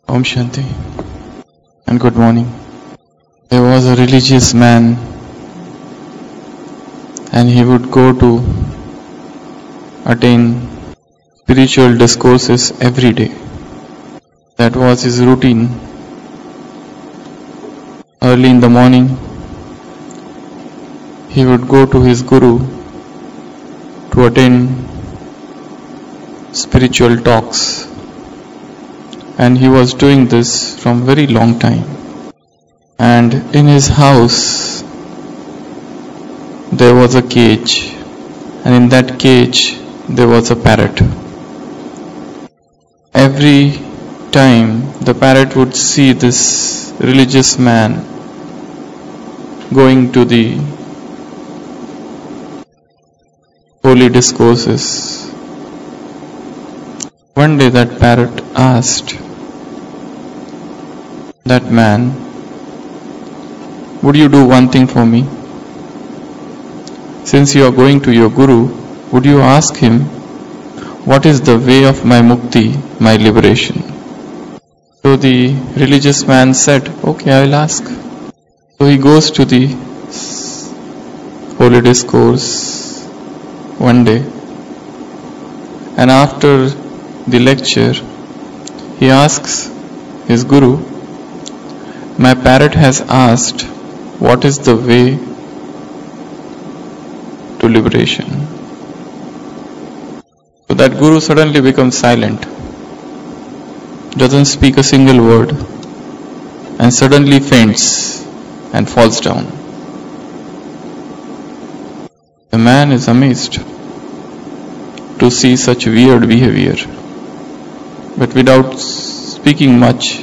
Om Shanti and good morning. There was a religious man and he would go to attain spiritual discourses every day. That was his routine. Early in the morning, he would go to his guru to attend spiritual talks. And he was doing this from very long time. And in his house, there was a cage. And in that cage, there was a parrot. Every time the parrot would see this religious man going to the holy discourses, one day that parrot asked that man, would you do one thing for me? Since you are going to your guru, would you ask him, what is the way of my mukti, my liberation? So the religious man said, okay, I will ask. So he goes to the holy discourse one day, and after the lecture, he asks his guru, my parrot has asked, what is the way to liberation? So that guru suddenly becomes silent, doesn't speak a single word, and suddenly faints and falls down. The man is amazed to see such weird behavior, but without speaking much,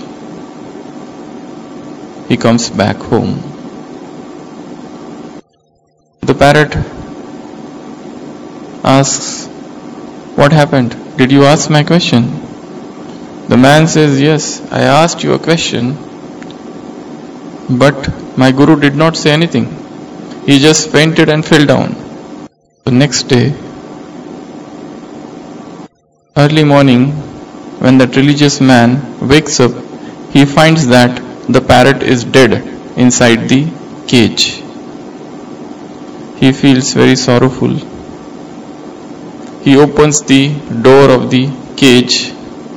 he comes back home. The parrot asks, what happened? Did you ask my question? The man says, yes, I asked you a question, but my guru did not say anything. He just fainted and fell down. The next day, early morning, when that religious man wakes up, he finds that the parrot is dead inside the cage. He feels very sorrowful. He opens the door of the cage,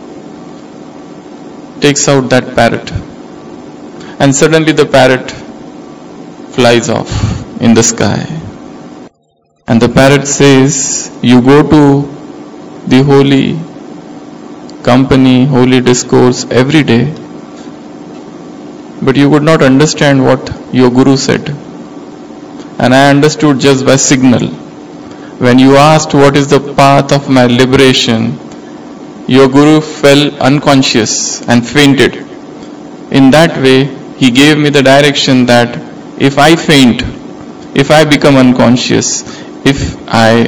takes out that parrot, and suddenly the parrot flies off in the sky. And the parrot says, you go to the holy company, holy discourse every day, but you could not understand what your guru said. And I understood just by signal. When you asked what is the path of my liberation, your guru fell unconscious and fainted. In that way, he gave me the direction that if I faint, if I become unconscious, if I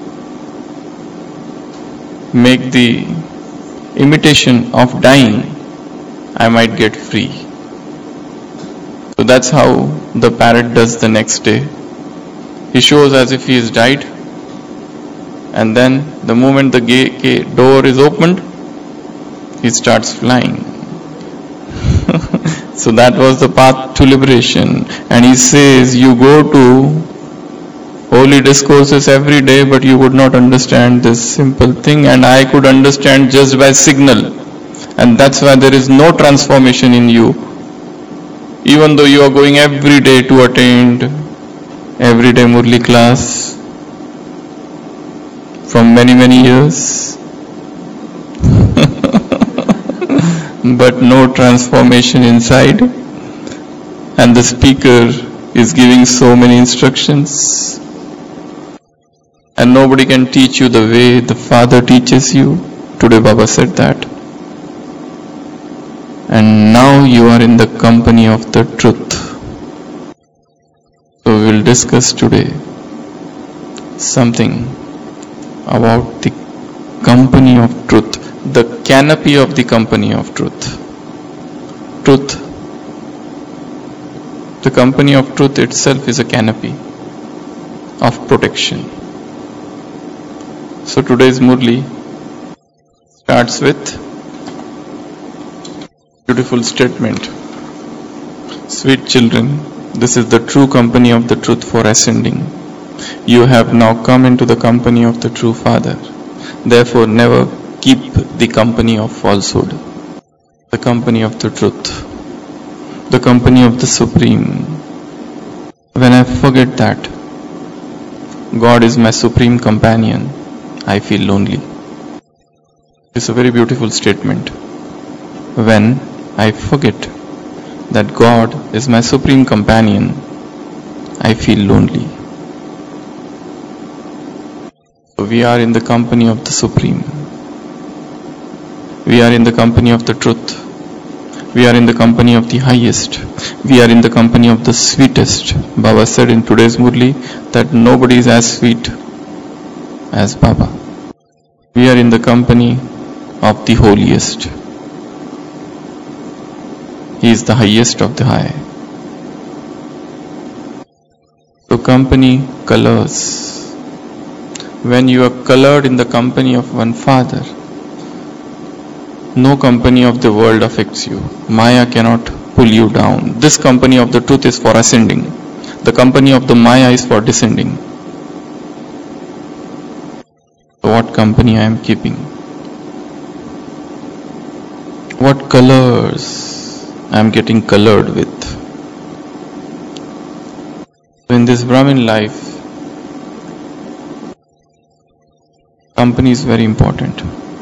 make the imitation of dying, I might get free. So that's how the parrot does the next day. He shows as if he has died, and then the moment the door is opened, he starts flying. So that was the path to liberation. And he says, you go to holy discourses every day, but you would not understand this simple thing, and I could understand just by signal. And that's why there is no transformation in you. Even though you are going every day to attend everyday Murli class from many years, but no transformation inside, and the speaker is giving so many instructions, and nobody can teach you the way the Father teaches you. Today Baba said that. And now you are in the company of the truth. So we will discuss today something about the company of truth, the canopy of the company of truth. Truth, the company of truth itself is a canopy of protection. So today's Murli starts with Beautiful statement. Sweet children, this is the true company of the truth for ascending. You have now come into the company of the true Father. Therefore, never keep the company of falsehood. The company of the truth. The company of the Supreme. When I forget that God is my supreme companion, I feel lonely. It's a very beautiful statement. When I forget that God is my supreme companion, I feel lonely. So we are in the company of the Supreme. We are in the company of the truth. We are in the company of the highest. We are in the company of the sweetest. Baba said in today's Murli that nobody is as sweet as Baba. We are in the company of the holiest. He is the highest of the high. So company colors. When you are colored in the company of one Father, no company of the world affects you. Maya cannot pull you down. This company of the truth is for ascending. The company of the Maya is for descending. So what company I am keeping? What colors I am getting colored with? So in this Brahmin life, company is very important.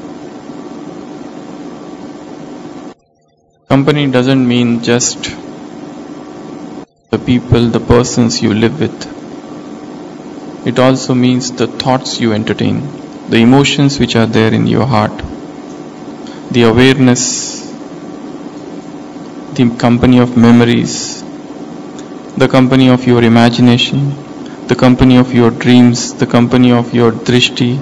Company doesn't mean just the people, the persons you live with. It also means the thoughts you entertain, the emotions which are there in your heart, the awareness, the company of memories, the company of your imagination, the company of your dreams, the company of your drishti,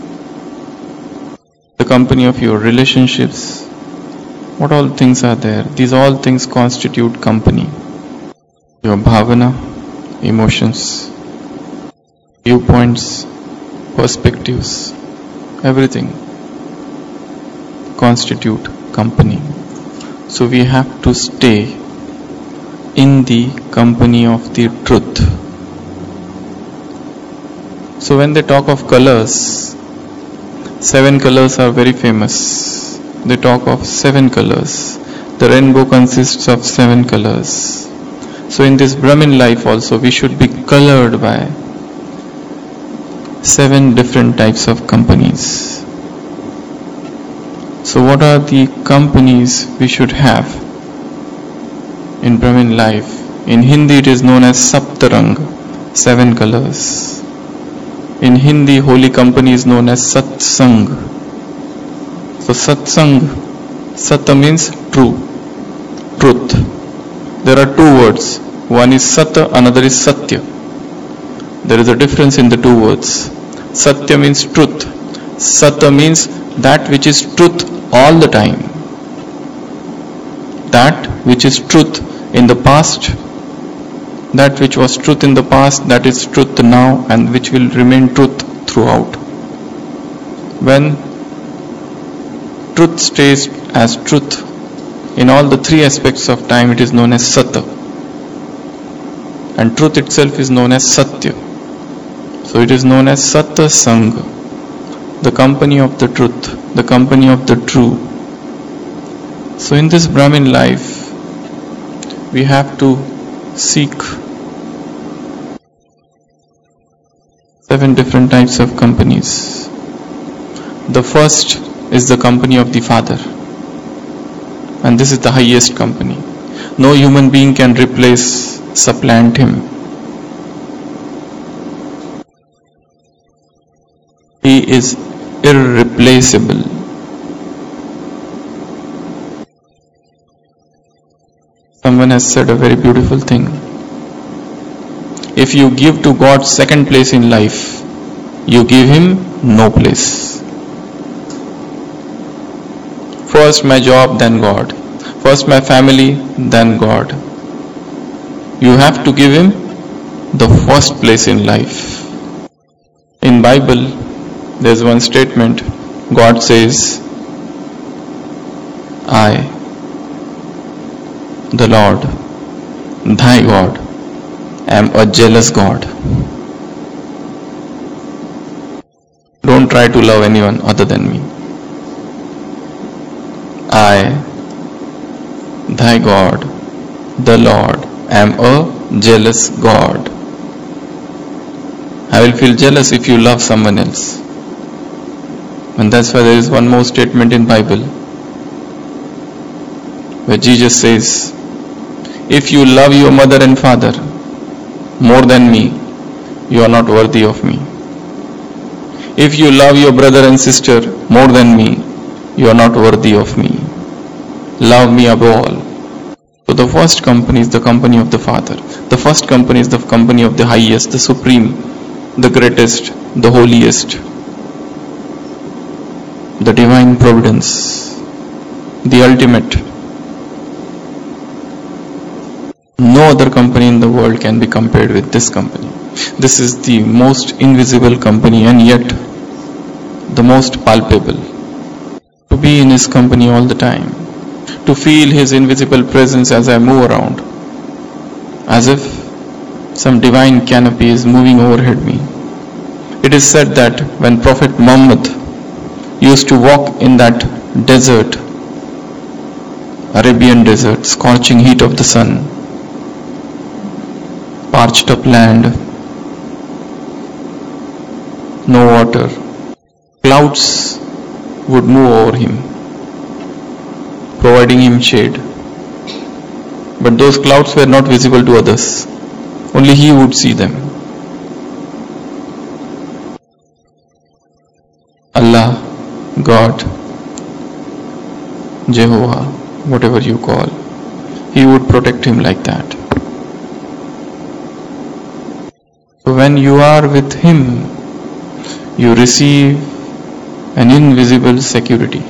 the company of your relationships. What all things are there? These all things constitute company. Your bhavana, emotions, viewpoints, perspectives, everything constitute company. So we have to stay in the company of the truth. So when they talk of colors, 7 colors are very famous. They talk of 7 colors. The rainbow consists of 7 colors. So in this Brahmin life also we should be colored by 7 different types of companies. So what are the companies we should have in Brahmin life? In Hindi it is known as Saptarang, 7 colors. In Hindi, holy company is known as Satsang. So Satsang, Sata means true, truth. There are 2 words. One is Sata, another is Satya. There is a difference in the 2 words. Satya means truth. Sata means that which is truth all the time. That which is truth in the past, that which was truth in the past, that is truth now, and which will remain truth throughout. When truth stays as truth in all the 3 aspects of time, it is known as Sata. And truth itself is known as Satya. So it is known as Sata Sangha, the company of the truth, the company of the true. So in this Brahmin life, we have to seek 7 different types of companies. The first is the company of the Father, and this is the highest company. No human being can replace, supplant him. He is irreplaceable. Someone has said a very beautiful thing. If you give to God second place in life, you give him no place. First my job, then God. First my family, then God. You have to give him the first place in life. In Bible, there's one statement. God says, I the Lord, thy God, am a jealous God. Don't try to love anyone other than me. I, thy God, the Lord, am a jealous God. I will feel jealous if you love someone else. And that's why there is one more statement in Bible where Jesus says, if you love your mother and father more than me, you are not worthy of me. If you love your brother and sister more than me, you are not worthy of me. Love me above all. So the first company is the company of the Father. The first company is the company of the highest, the supreme, the greatest, the holiest, the divine providence, the ultimate. No other company in the world can be compared with this company. This is the most invisible company and yet the most palpable. To be in his company all the time, to feel his invisible presence as I move around, as if some divine canopy is moving overhead me. It is said that when Prophet Muhammad used to walk in that desert, Arabian desert, scorching heat of the sun, parched up land, no water, clouds would move over him, providing him shade. But those clouds were not visible to others. Only he would see them. Allah, God, Jehovah, whatever you call, he would protect him like that. So when you are with him, you receive an invisible security,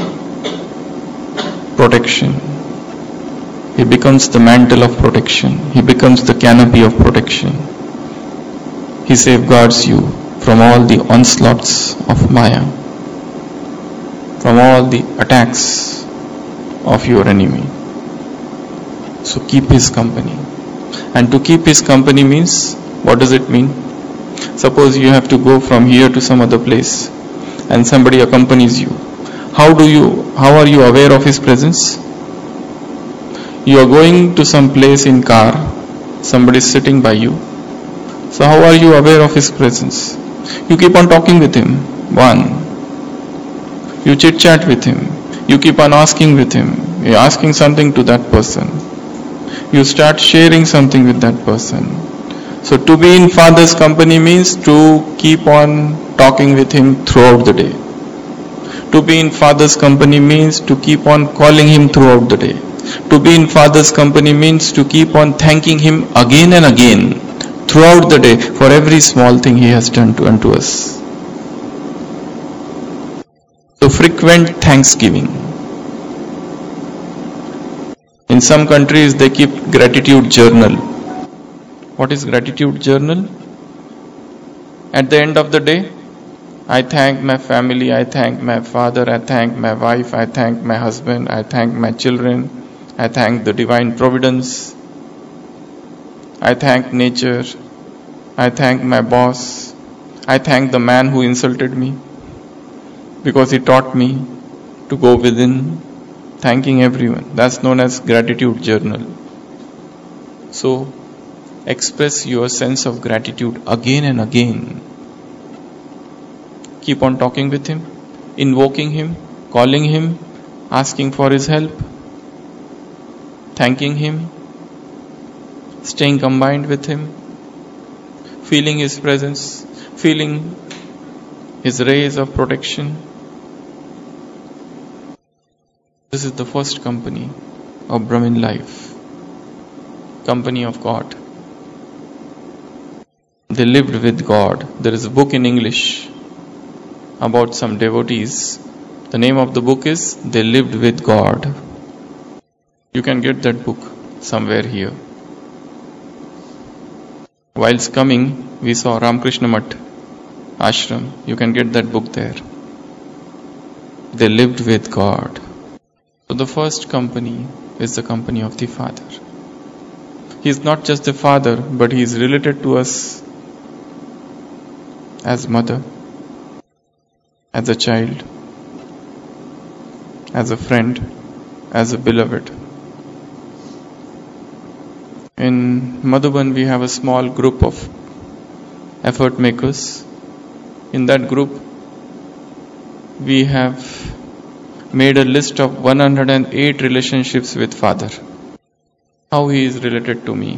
protection. He becomes the mantle of protection. He becomes the canopy of protection. He safeguards you from all the onslaughts of Maya, from all the attacks of your enemy. So keep his company. And to keep his company means, what does it mean? Suppose you have to go from here to some other place and somebody accompanies you. How are you aware of his presence? You are going to some place in car, somebody is sitting by you. So how are you aware of his presence? You keep on talking with him. One. You chit chat with him. You keep on asking with him. You're asking something to that person. You start sharing something with that person. So to be in Father's company means to keep on talking with him throughout the day. To be in Father's company means to keep on calling him throughout the day. To be in Father's company means to keep on thanking him again and again throughout the day for every small thing he has done unto us. So frequent thanksgiving. In some countries they keep gratitude journal. What is gratitude journal? At the end of the day, I thank my family, I thank my father, I thank my wife, I thank my husband, I thank my children, I thank the divine providence, I thank nature, I thank my boss, I thank the man who insulted me because he taught me to go within, thanking everyone. That's known as gratitude journal. So, express your sense of gratitude again and again. Keep on talking with him, invoking him, calling him, asking for his help, thanking him, staying combined with him, feeling his presence, feeling his rays of protection. This is the first company of Brahmin life, company of God. They lived with God. There is a book in English about some devotees. The name of the book is They Lived with God. You can get that book somewhere here. Whilst coming, we saw Ramakrishna Math Ashram. You can get that book there. They lived with God. So the first company is the company of the Father. He is not just the Father, but He is related to us as mother, as a child, as a friend, as a beloved. In Madhuban, we have a small group of effort makers. In that group, we have made a list of 108 relationships with Father. How He is related to me.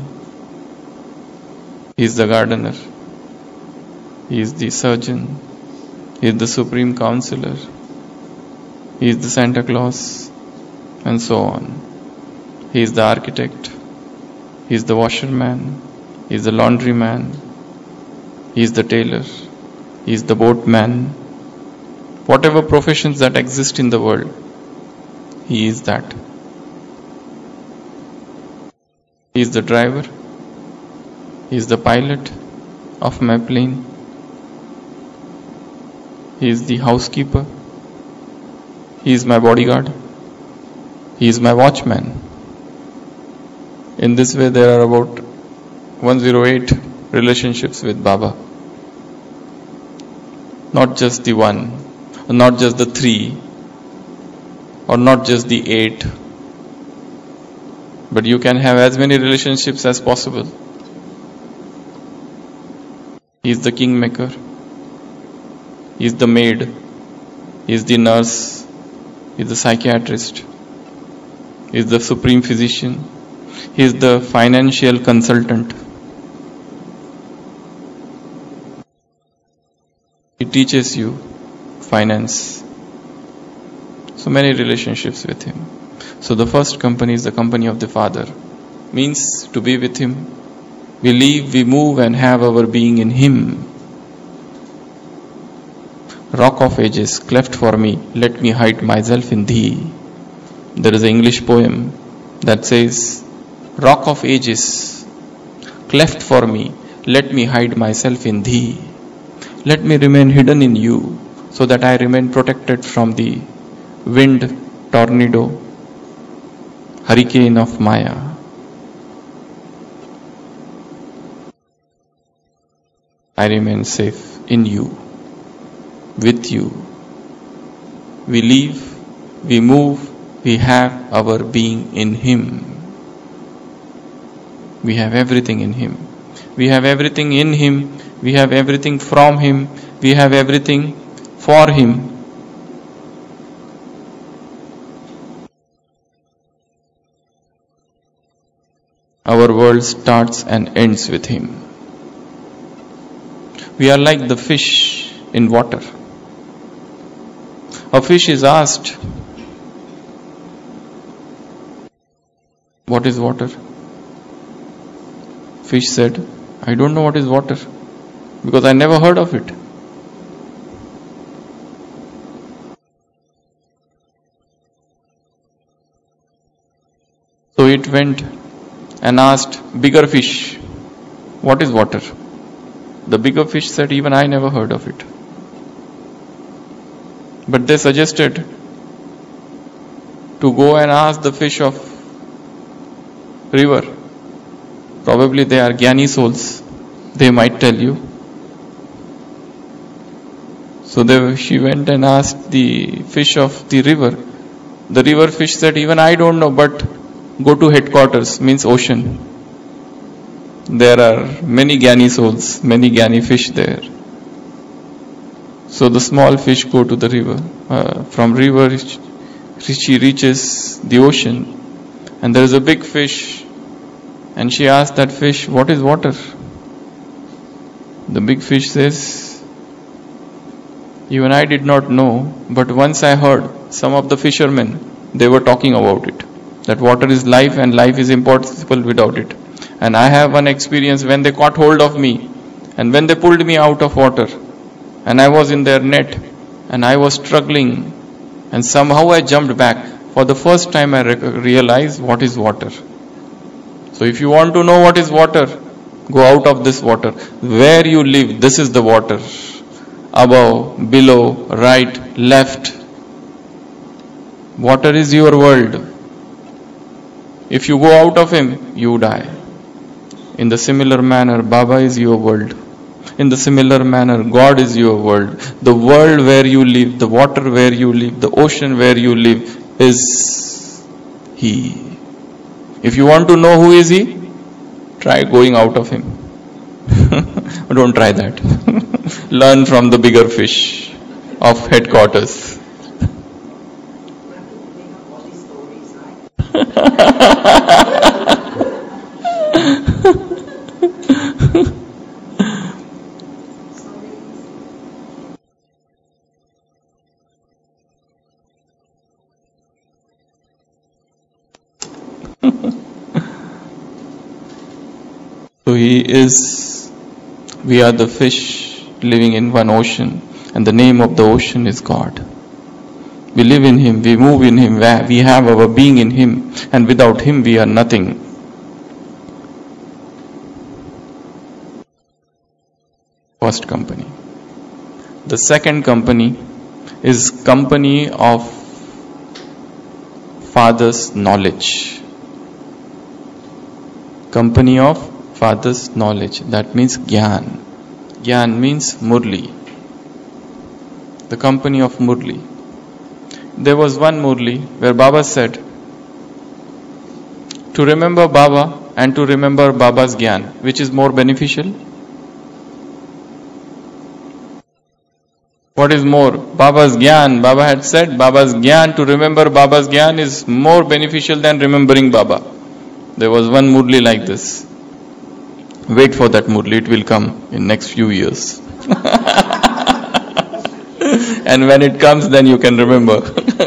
He is the gardener. He is the surgeon. He is the supreme counselor. He is the Santa Claus, and so on. He is the architect. He is the washerman. He is the laundryman. He is the tailor. He is the boatman. Whatever professions that exist in the world, He is that. He is the driver. He is the pilot of my plane. He is the housekeeper. He is my bodyguard. He is my watchman. In this way, there are about 108 relationships with Baba. Not just the one, not just the 3, or not just the 8, but you can have as many relationships as possible. He is the kingmaker. He is the maid. He is the nurse. He is the psychiatrist. He is the supreme physician. He is the financial consultant. He teaches you finance. So many relationships with Him. So the first company is the company of the Father. Means to be with Him. We live, we move and have our being in Him. Rock of ages, cleft for me, let me hide myself in Thee. There is an English poem that says, Rock of ages, cleft for me, let me hide myself in Thee. Let me remain hidden in You, so that I remain protected from the wind, tornado, hurricane of Maya. I remain safe in You, with You. We live, we move, we have our being in Him. We have everything in Him. We have everything in Him. We have everything from Him. We have everything for Him. Our world starts and ends with Him. We are like the fish in water. A fish is asked, what is water? Fish said, I don't know what is water, because I never heard of it. So it went and asked bigger fish, what is water? The bigger fish said, even I never heard of it. But they suggested to go and ask the fish of river. Probably they are Jnani souls. They might tell you. So she went and asked the fish of the river. The river fish said, even I don't know, but go to headquarters, means ocean. There are many Jnani souls, many Jnani fish there. So the small fish go to the river. From river, she reaches the ocean. And there is a big fish. And she asked that fish, what is water? The big fish says, even I did not know, but once I heard some of the fishermen, they were talking about it. That water is life and life is impossible without it. And I have one experience when they caught hold of me and when they pulled me out of water and I was in their net and I was struggling and somehow I jumped back. For the first time I realized what is water. So if you want to know what is water, go out of this water. Where you live, this is the water. Above, below, right, left. Water is your world. If you go out of him, you die. In the similar manner, Baba is your world. In the similar manner, God is your world. The world where you live, the water where you live, the ocean where you live is He. If you want to know who is He, try going out of Him. Don't try that. Learn from the bigger fish of headquarters. So we are the fish living in one ocean, and the name of the ocean is God. We live in Him, we move in Him, we have our being in Him, and without Him we are nothing. First company. The second company is company of Father's knowledge. Company of Father's knowledge. That means Gyan. Gyan means Murli. The company of Murli. There was one Murli where Baba said, to remember Baba and to remember Baba's Gyan, which is more beneficial? What is more? Baba's Gyan. Baba had said Baba's Gyan, to remember Baba's Gyan is more beneficial than remembering Baba. There was one Murli like this. Wait for that Murli, it will come in next few years. And when it comes, then you can remember.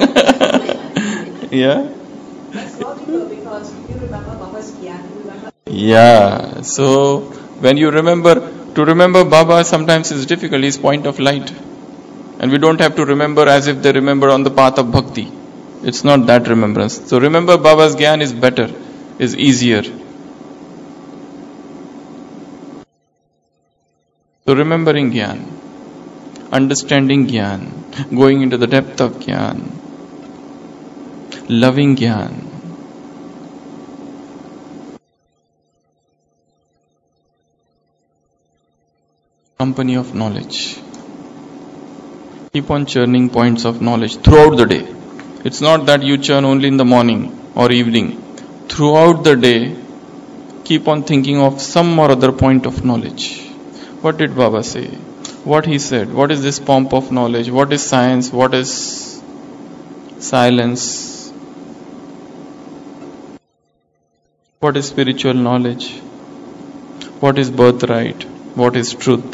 Yeah? That's logical because if you remember Baba's Gyan, you remember. Yeah. So when you remember, to remember Baba sometimes is difficult. He's point of light. And we don't have to remember as if they remember on the path of bhakti. It's not that remembrance. So remember Baba's Gyan is better, is easier. So remembering Gyan, understanding Gyan, going into the depth of Gyan, loving Gyan. Company of knowledge. Keep on churning points of knowledge throughout the day. It's not that you churn only in the morning or evening. Throughout the day, keep on thinking of some or other point of knowledge. What did Baba say? What he said? What is this pomp of knowledge? What is science? What is silence? What is spiritual knowledge? What is birthright? What is truth?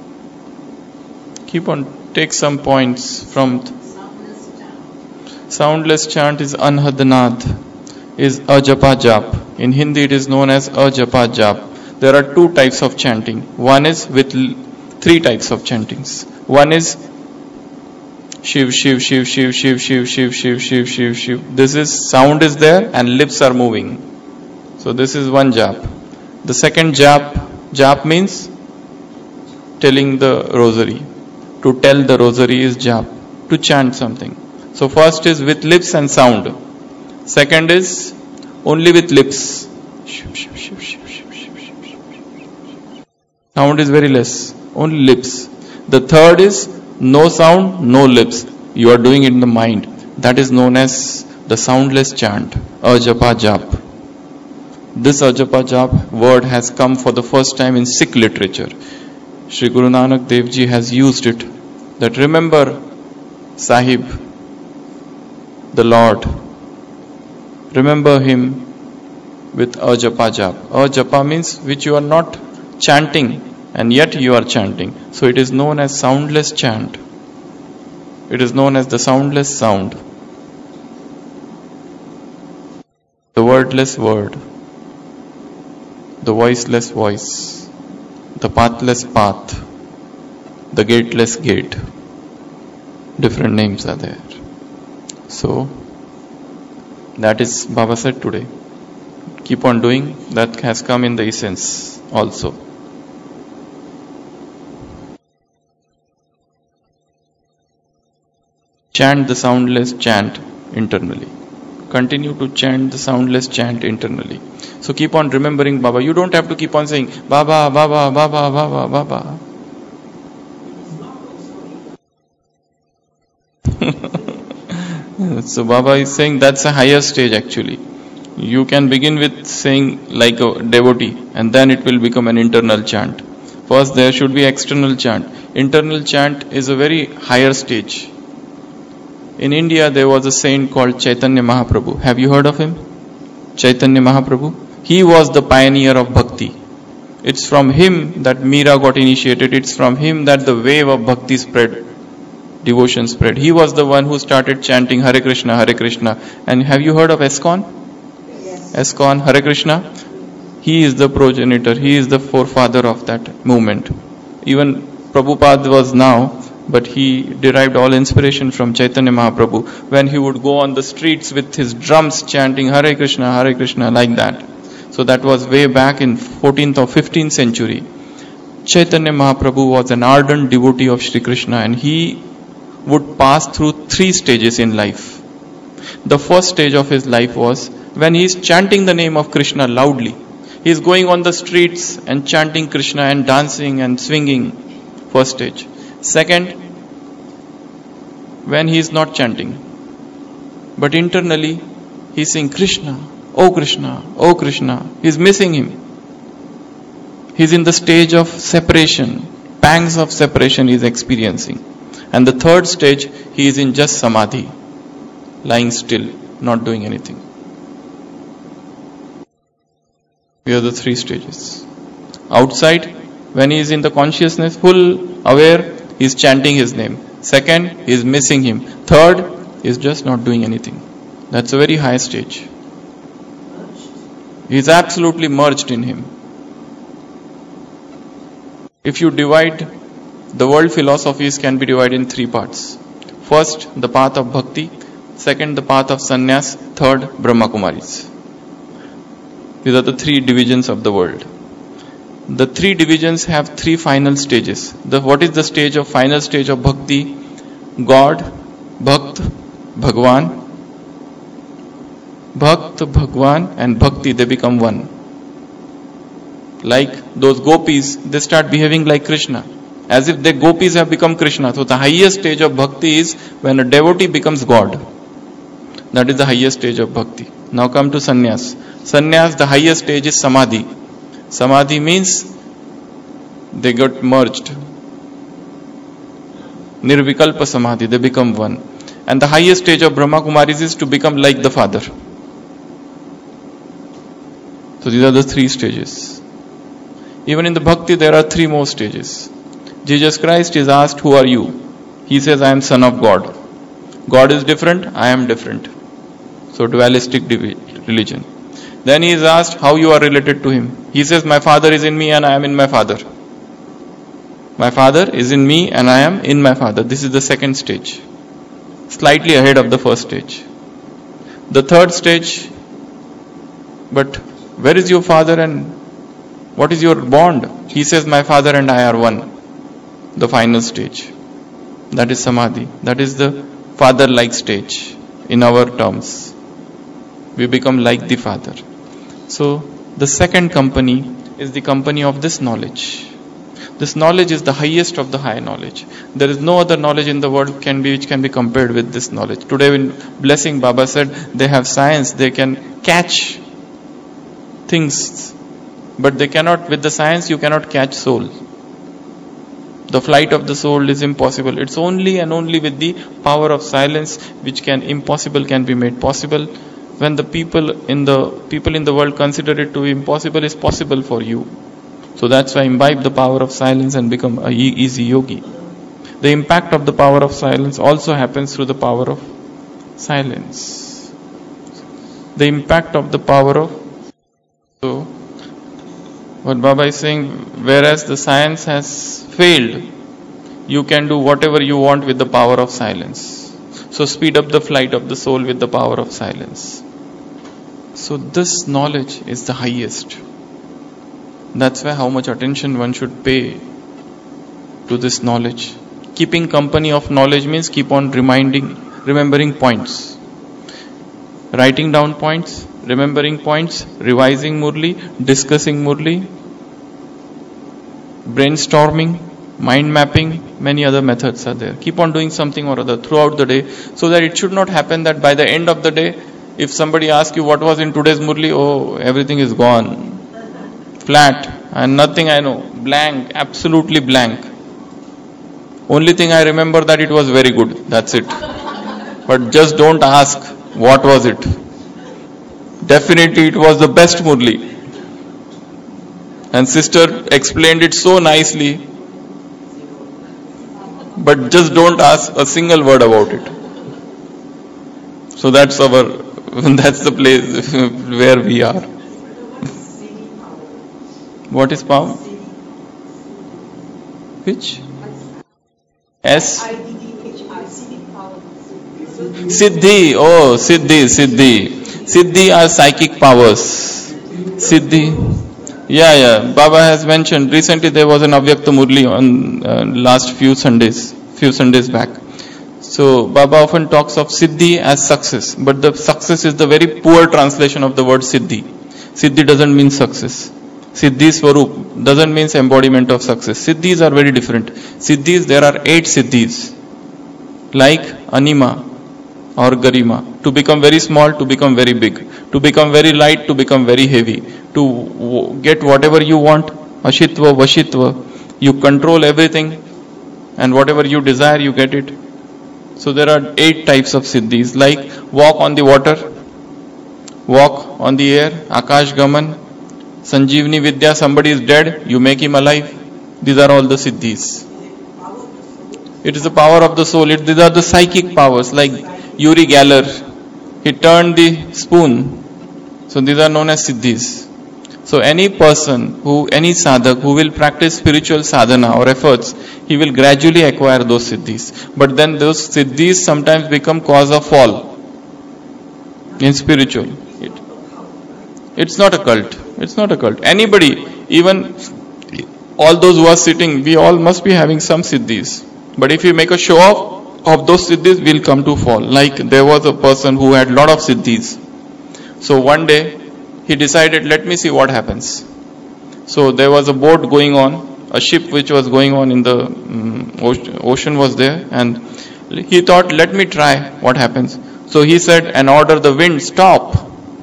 Keep on, take some points from soundless chant is Anhadnath, is Ajapa Jap. In Hindi it is known as Ajapa Jap. There are two types of chanting. One is with three types of chantings. One is Shiv, Shiv, Shiv, Shiv, Shiv, Shiv, Shiv, Shiv, Shiv, Shiv, Shiv. This is, sound is there and lips are moving. So this is one jap. The second jap means telling the rosary. To tell the rosary is jap. To chant something. So first is with lips and sound. Second is only with lips. Shiv, Shiv, Shiv, Shiv, Shiv, Shiv, Shiv, Shiv. Sound is very less. Only lips. The third is no sound, no lips. You are doing it in the mind. That is known as the soundless chant. Ajapa Jap. This Ajapa Jap word has come for the first time in Sikh literature. Sri Guru Nanak Dev Ji has used it. That remember Sahib, the Lord. Remember Him with Ajapa Jap. Ajapa means which you are not chanting and yet you are chanting. So it is known as soundless chant. It is known as the soundless sound. The wordless word. The voiceless voice. The pathless path. The gateless gate. Different names are there. So, that is Baba said today. Keep on doing. That has come in the essence also. Chant the soundless chant internally. Continue to chant the soundless chant internally. So keep on remembering Baba. You don't have to keep on saying Baba, Baba, Baba, Baba, Baba. So Baba is saying that's a higher stage actually. You can begin with saying like a devotee and then it will become an internal chant. First there should be external chant. Internal chant is a very higher stage. In India there was a saint called Chaitanya Mahaprabhu. Have you heard of him? Chaitanya Mahaprabhu? He was the pioneer of bhakti. It's from him that Meera got initiated. It's from him that the wave of bhakti spread. Devotion spread. He was the one who started chanting Hare Krishna, Hare Krishna. And have you heard of ISKCON? Yes. ISKCON, Hare Krishna? He is the progenitor. He is the forefather of that movement. Even Prabhupada was now, but he derived all inspiration from Chaitanya Mahaprabhu when he would go on the streets with his drums chanting Hare Krishna like that. So that was way back in 14th or 15th century. Chaitanya Mahaprabhu was an ardent devotee of Shri Krishna and he would pass through 3 stages in life. The first stage of his life was when he is chanting the name of Krishna loudly. He is going on the streets and chanting Krishna and dancing and swinging. First stage. Second, when he is not chanting, but internally he is saying Krishna, oh Krishna, oh Krishna. He is missing him. He is in the stage of separation, pangs of separation he is experiencing. And the third stage, he is in just samadhi, lying still, not doing anything. We are the 3 stages. Outside, when he is in the consciousness, full aware, he is chanting his name. Second, he is missing him. Third, he is just not doing anything. That's a very high stage. He is absolutely merged in him. If you divide, the world philosophies can be divided in 3 parts. First, the path of bhakti. Second, the path of sannyas. Third, Brahma Kumaris. These are the 3 divisions of the world. The 3 divisions have 3 final stages. What is the stage of final stage of bhakti? God, Bhakt, Bhagwan. Bhakt, Bhagwan and Bhakti, they become one. Like those gopis, they start behaving like Krishna. As if the gopis have become Krishna. So the highest stage of bhakti is when a devotee becomes God. That is the highest stage of bhakti. Now come to sannyas. Sannyas, the highest stage is samadhi. Samadhi means they got merged. Nirvikalpa samadhi, they become one. And the highest stage of Brahma Kumaris is to become like the Father. So these are the 3 stages. Even in the bhakti there are 3 more stages. Jesus Christ is asked, who are you? He says, I am son of God. God is different, I am different. So dualistic religion. Then he is asked how you are related to him. He says, my father is in me and I am in my father. My father is in me and I am in my father. This is the second stage. Slightly ahead of the first stage. The third stage, but where is your father and what is your bond? He says, my father and I are one. The final stage. That is samadhi. That is the father-like stage in our terms. We become like the Father. So the second company is the company of this knowledge. This knowledge is the highest of the high knowledge. There is no other knowledge in the world which can be compared with this knowledge. Today in Blessing, Baba said they have science, they can catch things, but they cannot, with the science you cannot catch soul. The flight of the soul is impossible. It's only and only with the power of silence which impossible can be made possible. When the people in the world consider it to be impossible, is possible for you. So that's why imbibe the power of silence and become a easy yogi. The impact of the power of silence also happens through the power of silence. The impact of the power of... So, what Baba is saying, whereas the science has failed, you can do whatever you want with the power of silence. So speed up the flight of the soul with the power of silence. So this knowledge is the highest. That's why how much attention one should pay to this knowledge. Keeping company of knowledge means keep on remembering points. writing down points, remembering points, revising Murli, discussing Murli, brainstorming, mind mapping, many other methods are there. Keep on doing something or other throughout the day, so that it should not happen that by the end of the day, if somebody asks you what was in today's Murli, oh, everything is gone, flat, and nothing I know, blank, absolutely blank. Only thing I remember that it was very good, that's it. But just don't ask what was it. Definitely it was the best Murli. And sister explained it so nicely, but just don't ask a single word about it. So that's the place where we are. What is power? Which? S? Siddhi. Oh, Siddhi. Siddhi are psychic powers. Siddhi. Yeah. Baba has mentioned, recently there was an Avyakta Murli on last few Sundays back. So Baba often talks of Siddhi as success, but the success is the very poor translation of the word Siddhi. Siddhi doesn't mean success. Siddhi Swarup doesn't mean embodiment of success. Siddhis are very different. Siddhis, there are 8 Siddhis, like Anima or Garima. To become very small, to become very big. To become very light, to become very heavy. To get whatever you want, Ashitva, Vashitva. You control everything, and whatever you desire, you get it. So there are 8 types of Siddhis, like walk on the water, walk on the air, Akash Gaman, Sanjeevani Vidya, somebody is dead, you make him alive. These are all the Siddhis. It is the power of the soul. These are the psychic powers, like Uri Geller. He turned the spoon. So these are known as Siddhis. So any person, any sadhak who will practice spiritual sadhana or efforts, he will gradually acquire those Siddhis. But then those Siddhis sometimes become cause of fall in spiritual. It's not a cult. It's not a cult. Anybody, even all those who are sitting, we all must be having some Siddhis. But if you make a show of those Siddhis, we'll come to fall. Like there was a person who had lot of Siddhis. So one day, he decided, let me see what happens. So there was a boat going on, a ship which was going on in the ocean was there, and he thought, let me try what happens. So he said, and order the wind, stop.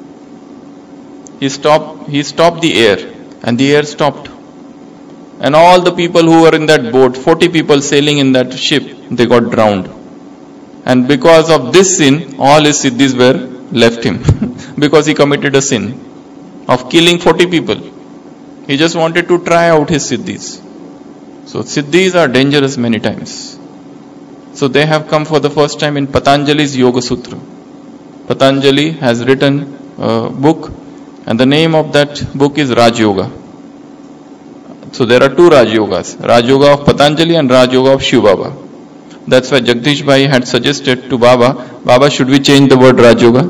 He stopped the air, and the air stopped. And all the people who were in that boat, 40 people sailing in that ship, they got drowned. And because of this sin, all his siddhis were left him. Because he committed a sin of killing 40 people. He just wanted to try out his siddhis. So siddhis are dangerous many times. So they have come for the first time in Patanjali's Yoga Sutra. Patanjali has written a book, and the name of that book is Raj Yoga. So there are 2 Raj Yogas, Raj Yoga of Patanjali and Raj Yoga of Shiv Baba. That's why Jagdish Bhai had suggested to Baba, should we change the word Raj Yoga?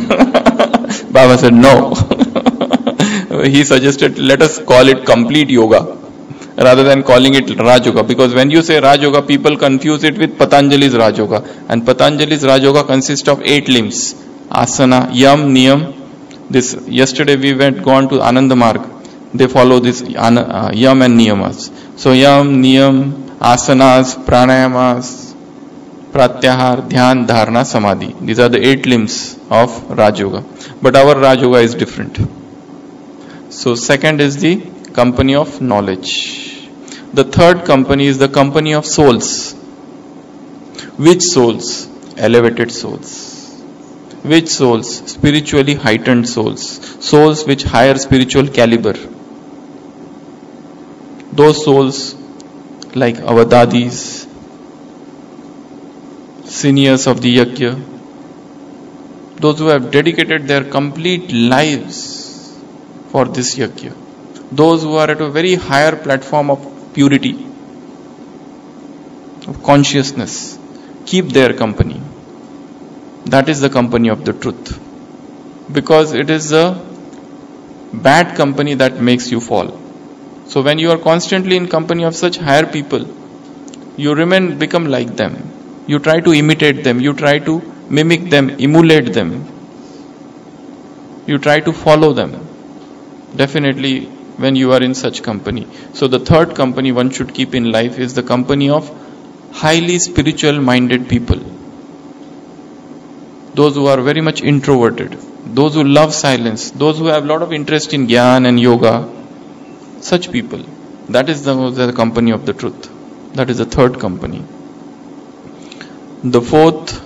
Baba said no. He suggested, let us call it complete yoga rather than calling it Raj Yoga, because when you say Raj Yoga, people confuse it with Patanjali's Raj Yoga, and Patanjali's Raj Yoga consists of 8 limbs: asana, yam, niyam. This yesterday we gone to Ananda Marg. They follow this yam and niyamas. So yam, niyam, asanas, pranayamas, pratyahar, dhyan, dharana, samadhi. These are the 8 limbs of Raj Yoga. But our Raj Yoga is different. So second is the company of knowledge. The third company is the company of souls. Which souls? Elevated souls. Which souls? Spiritually heightened souls. Souls which higher spiritual caliber. Those souls like our dadis, seniors of the Yajna, those who have dedicated their complete lives for this Yajna, those who are at a very higher platform of purity, of consciousness, keep their company. That is the company of the truth. Because it is the bad company that makes you fall. So when you are constantly in company of such higher people, you become like them. You try to imitate them. You try to mimic them, emulate them. you try to follow them. Definitely when you are in such company. So the third company one should keep in life is the company of highly spiritual minded people. Those who are very much introverted, those who love silence, those who have a lot of interest in Gyan and yoga, such people. That is the company of the truth. That is the third company. The fourth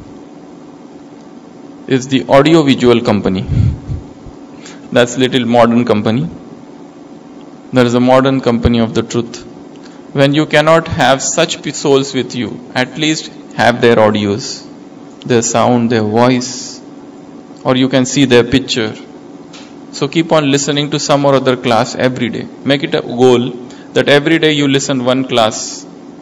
is the audio-visual company. That's little modern company. There is a modern company of the truth. When you cannot have such souls with you, at least have their audios, their sound, their voice, or you can see their picture. So keep on listening to some or other class every day. Make it a goal that every day you listen one class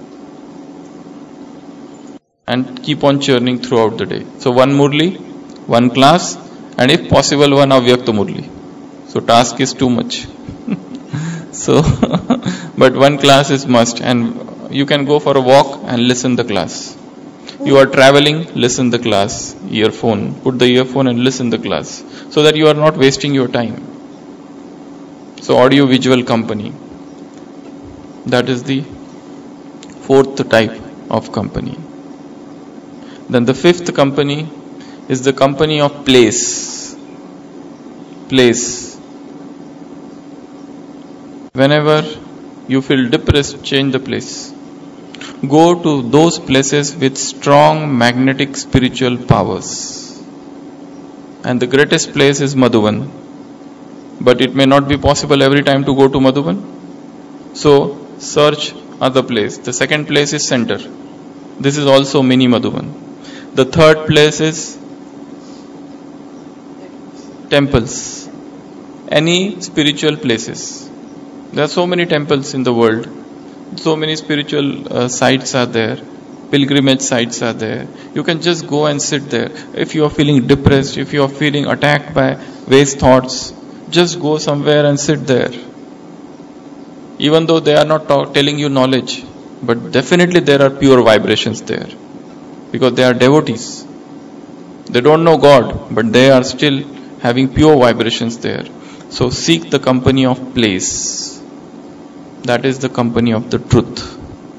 and keep on churning throughout the day. So one Murli, one class, and if possible one Avyakta Murli. So task is too much. So, but one class is must, and you can go for a walk and listen the class. You are traveling, listen the class, earphone, put the earphone and listen the class, so that you are not wasting your time. So audio visual company, that is the fourth type of company. Then the fifth company is the company of place. Place. Whenever you feel depressed, change the place. Go to those places with strong magnetic spiritual powers. And the greatest place is Madhuban. But it may not be possible every time to go to Madhuban. So search other place. The second place is center. This is also mini Madhuban. The third place is temples. Any spiritual places. There are so many temples in the world. So many spiritual sites are there. Pilgrimage sites are there. You can just go and sit there. If you are feeling depressed, if you are feeling attacked by waste thoughts, just go somewhere and sit there. Even though they are not telling you knowledge, but definitely there are pure vibrations there. Because they are devotees. They don't know God, but they are still having pure vibrations there. So seek the company of place. That is the company of the truth.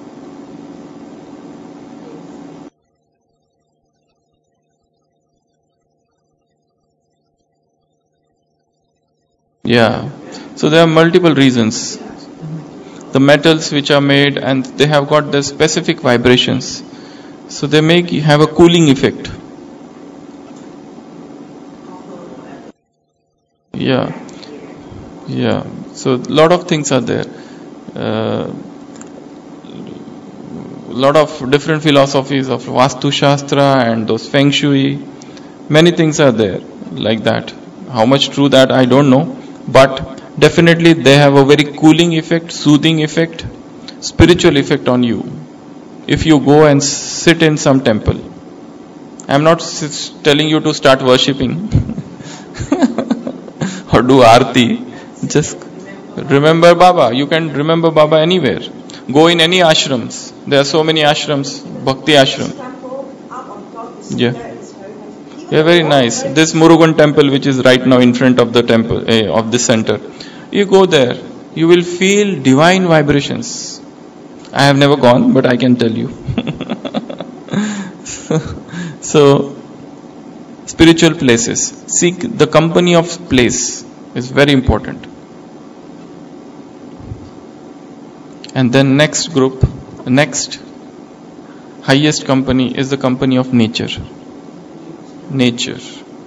Yeah. So there are multiple reasons. The metals which are made, and they have got the specific vibrations. So they have a cooling effect. Yeah. Yeah. So a lot of things are there. Lot of different philosophies of Vastu Shastra and those Feng Shui. Many things are there like that. How much true that I don't know, but definitely they have a very cooling effect, soothing effect, spiritual effect on you. If you go and sit in some temple, I am not telling you to start worshipping or do arti. Just remember Baba. You can remember Baba anywhere. Go in any ashrams. There are so many ashrams, bhakti ashram. Yeah. Yeah, very nice. This Murugan temple, which is right now in front of the temple of the center, you go there, you will feel divine vibrations. I have never gone, but I can tell you. So, spiritual places. Seek the company of place is very important. And then next highest company is the company of nature. Nature.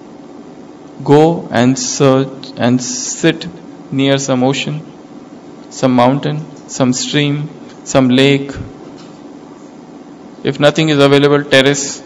Go and search and sit near some ocean, some mountain, some stream, some lake. If nothing is available, terrace.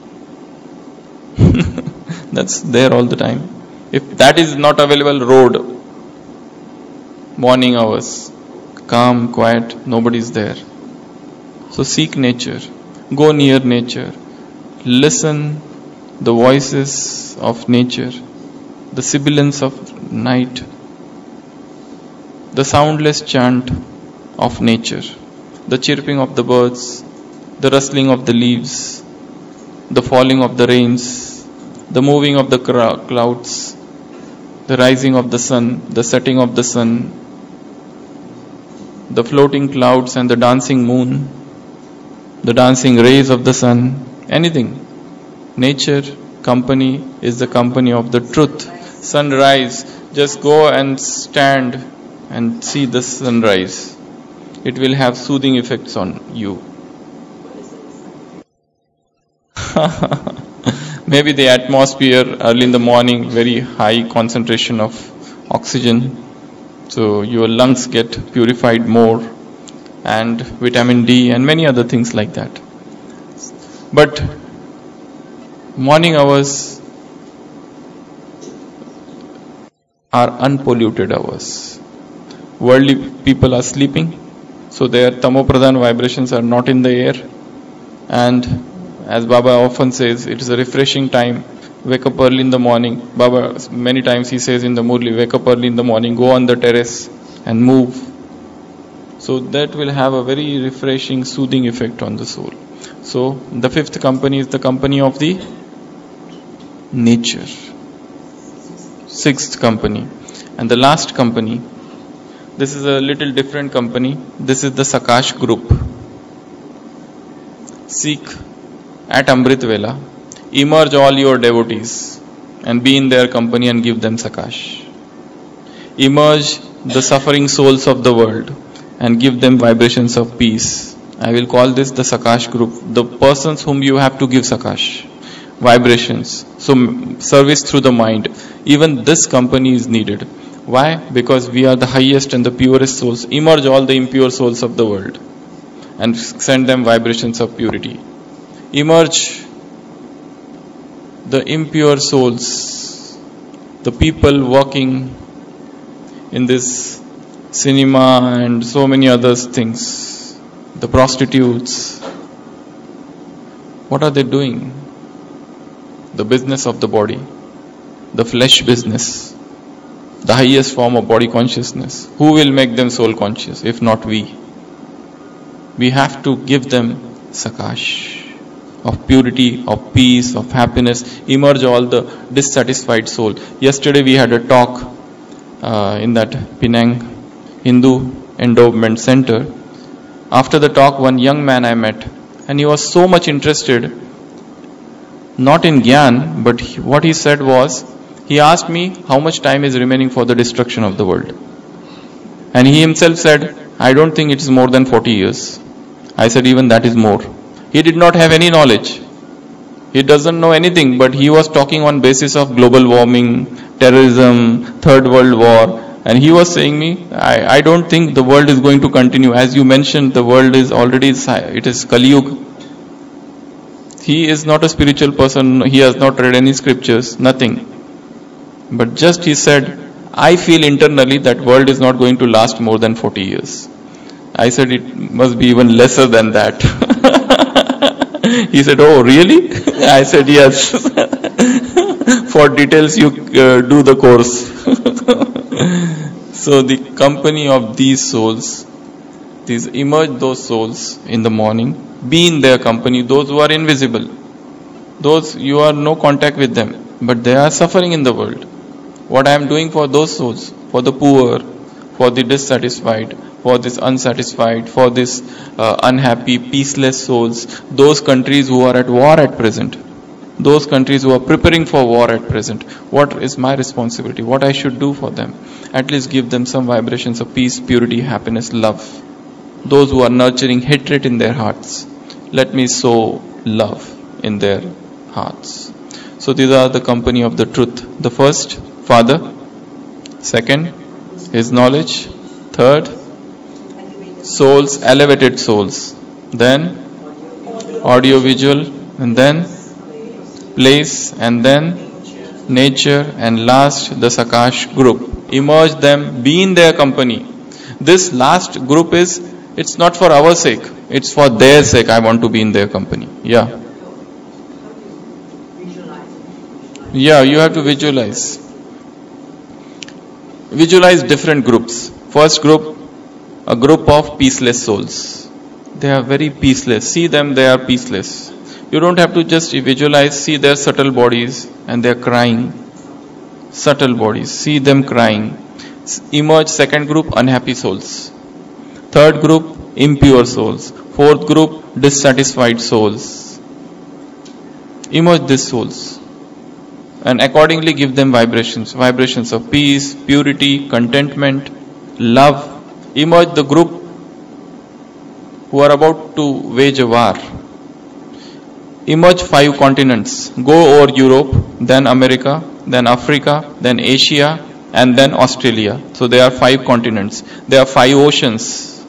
That's there all the time. If that is not available, road. Morning hours. Calm, quiet, nobody is there. So seek nature. Go near nature. Listen the voices of nature, the sibilance of night, the soundless chant of nature, the chirping of the birds, the rustling of the leaves, the falling of the rains, the moving of the clouds, the rising of the sun, the setting of the sun, the floating clouds and the dancing moon, the dancing rays of the sun, anything. Nature company is the company of the truth. Sunrise, just go and stand and see the sunrise. It will have soothing effects on you. Maybe the atmosphere early in the morning, very high concentration of oxygen, so your lungs get purified more, and vitamin D and many other things like that. But morning hours are unpolluted hours. Worldly people are sleeping, so their tamopradhan vibrations are not in the air. And as Baba often says, it is a refreshing time. Wake up early in the morning. Baba, many times he says in the Murli, wake up early in the morning, go on the terrace and move. So that will have a very refreshing, soothing effect on the soul. So the fifth company is the company of the nature. Sixth company. And the last company, this is a little different company. This is the Sakash group. Seek at Amrit Vela, emerge all your devotees and be in their company and give them Sakash. Emerge the suffering souls of the world and give them vibrations of peace. I will call this the Sakash group, the persons whom you have to give Sakash, vibrations. So service through the mind. Even this company is needed. Why? Because we are the highest and the purest souls. Emerge all the impure souls of the world and send them vibrations of purity. Emerge the impure souls, the people working in this cinema and so many other things, the prostitutes. What are they doing? The business of the body, the flesh business, the highest form of body consciousness. Who will make them soul conscious if not we? We have to give them Sakash of purity, of peace, of happiness. Emerge all the dissatisfied soul. Yesterday we had a talk in that Penang Hindu Endowment Center. After the talk, one young man I met, and he was so much interested, not in Gyan, but what he said was, he asked me how much time is remaining for the destruction of the world. And he himself said, I don't think it is more than 40 years. I said, even that is more. He did not have any knowledge. He doesn't know anything, but he was talking on basis of global warming, terrorism, third world war. And he was saying me, I don't think the world is going to continue. As you mentioned, the world is already, it is Kali Yuga. He is not a spiritual person. He has not read any scriptures, nothing. But just he said, I feel internally that world is not going to last more than 40 years. I said, it must be even lesser than that. He said, oh, really? I said, yes. For details, you do the course. So the company of these souls, these emerge those souls in the morning, be in their company, those who are invisible. Those, you are no contact with them, but they are suffering in the world. What I am doing for those souls, for the poor, for the dissatisfied, for this unsatisfied, for this unhappy, peaceless souls, those countries who are at war at present, those countries who are preparing for war at present, what is my responsibility? What I should do for them? At least give them some vibrations of peace, purity, happiness, love. Those who are nurturing hatred in their hearts, let me sow love in their hearts. So these are the company of the truth. The first, Father. Second, His knowledge. Third, souls, elevated souls. Then, audio-visual. And then, place. And then, nature. And last, the Sakash group. Emerge them, be in their company. This last group is, it's not for our sake. It's for their sake. I want to be in their company. Yeah. Yeah, you have to visualize. Visualize different groups. First group, a group of peaceless souls. They are very peaceless. See them, they are peaceless. You don't have to just visualize, see their subtle bodies and they are crying. subtle bodies. See them crying. Emerge second group, unhappy souls. Third group, impure souls. Fourth group, dissatisfied souls. Emerge these souls and accordingly give them vibrations. Vibrations of peace, purity, contentment, love. Emerge the group who are about to wage a war. Emerge 5 continents. Go over Europe, then America, then Africa, then Asia, and then Australia. So there are 5 continents. There are 5 oceans.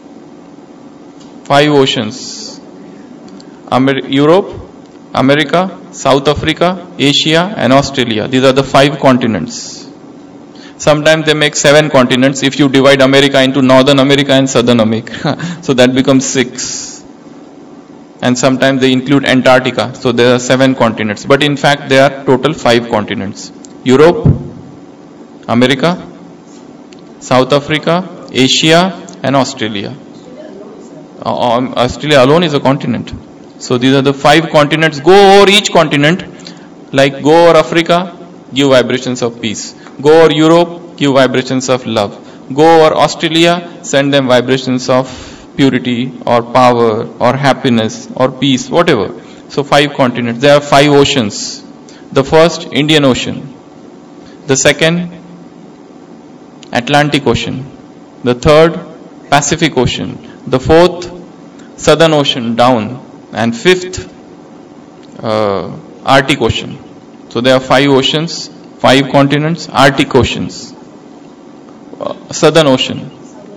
5 oceans. Europe, America, South Africa, Asia, and Australia. These are the 5 continents. Sometimes they make 7 continents if you divide America into Northern America and Southern America. So that becomes 6. And sometimes they include Antarctica. So there are 7 continents. But in fact, there are total 5 continents. Europe, America, South Africa, Asia, and Australia. Australia alone is a continent. So these are the 5 continents. Go over each continent. Like go over Africa, give vibrations of peace. Go over Europe, give vibrations of love. Go over Australia, send them vibrations of purity or power or happiness or peace, whatever. So 5 continents. There are 5 oceans. The first, Indian Ocean. The second, Atlantic Ocean. The third, Pacific Ocean. The fourth, Southern Ocean down. And fifth, Arctic Ocean. So there are 5 oceans, 5 continents, Arctic Oceans. Southern Ocean.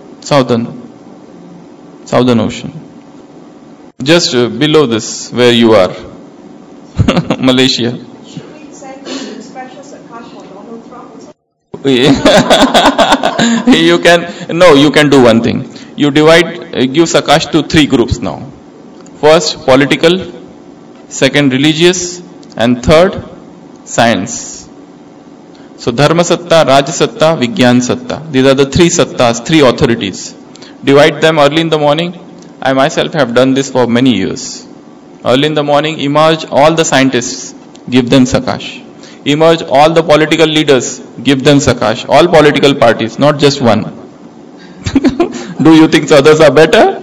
Southern Ocean. Just below this, where you are. Malaysia. Should we send special Sakash for Donald Trump or something? You can do one thing. You give Sakash to 3 groups now. First, political. Second, religious. And third, science. So, Dharma Satta, Raj Satta, Vigyan Satta. These are the 3 Sattas, 3 authorities. Divide them early in the morning. I myself have done this for many years. Early in the morning, emerge all the scientists, give them Sakash. Emerge all the political leaders, give them Sakash. All political parties, not just one. Do you think others are better?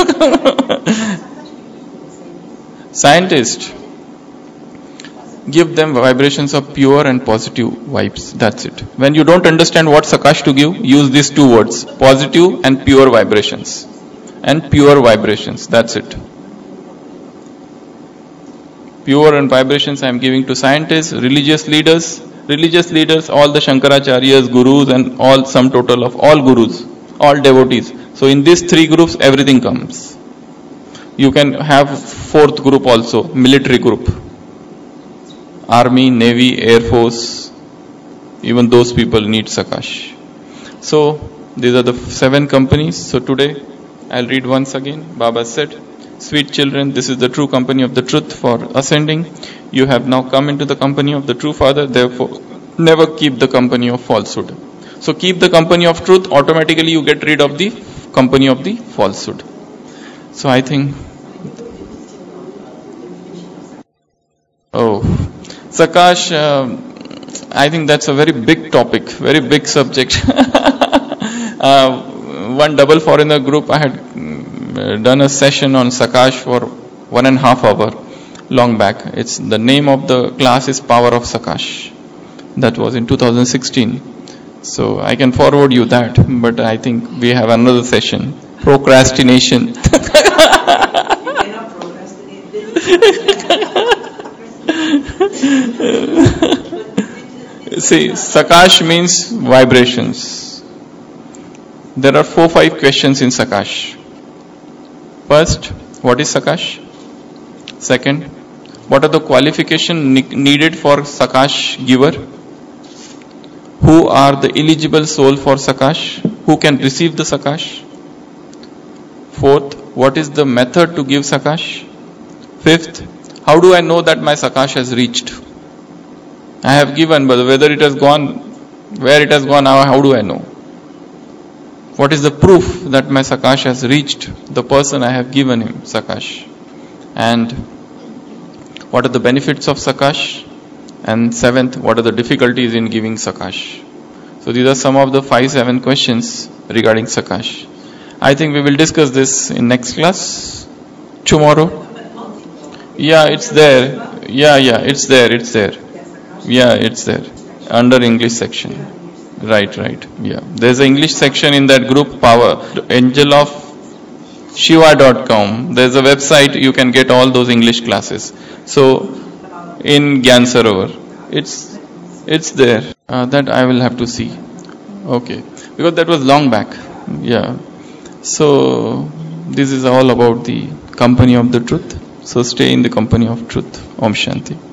Scientists, give them vibrations of pure and positive vibes. That's it. When you don't understand what Sakash to give, use these 2 words, positive and pure vibrations. And pure vibrations. That's it. Pure and vibrations I am giving to scientists, religious leaders, all the Shankaracharyas, gurus, and all sum total of all gurus, all devotees. So in these 3 groups, everything comes. You can have 4th group also, military group. Army, Navy, Air Force, even those people need Sakash. So these are the 7 companies. So today I'll read once again. Baba said, "Sweet children, this is the true company of the truth for ascending. You have now come into the company of the true Father. Therefore, never keep the company of falsehood." So keep the company of truth. Automatically you get rid of the company of the falsehood. So I think, Sakash, I think that's a very big topic, very big subject. One double foreigner group, I had done a session on Sakash for 1.5 hours long back. It's the name of the class is Power of Sakash. That was in 2016. So I can forward you that, but I think we have another session. Procrastination. You cannot procrastinate. See, Sakash means vibrations. There are 4-5 questions in Sakash. First, what is Sakash? Second, what are the qualifications needed for Sakash giver? Who are the eligible soul for Sakash? Who can receive the Sakash? Fourth, what is the method to give Sakash? Fifth, how do I know that my Sakash has reached? I have given, but whether it has gone, where it has gone, how do I know? What is the proof that my Sakash has reached the person I have given him Sakash? And what are the benefits of Sakash? And seventh, what are the difficulties in giving Sakash? So these are some of the 5-7 questions regarding Sakash. I think we will discuss this in next class tomorrow. Yeah, it's there. Yeah, it's there. Yeah, it's there under English section. Right. Yeah, there's an English section in that group Power angelofshiva.com. There's a website you can get all those English classes. So in Gyan Sarovar, it's there. That I will have to see. Okay, because that was long back. Yeah. So this is all about the company of the truth. So stay in the company of truth. Om Shanti.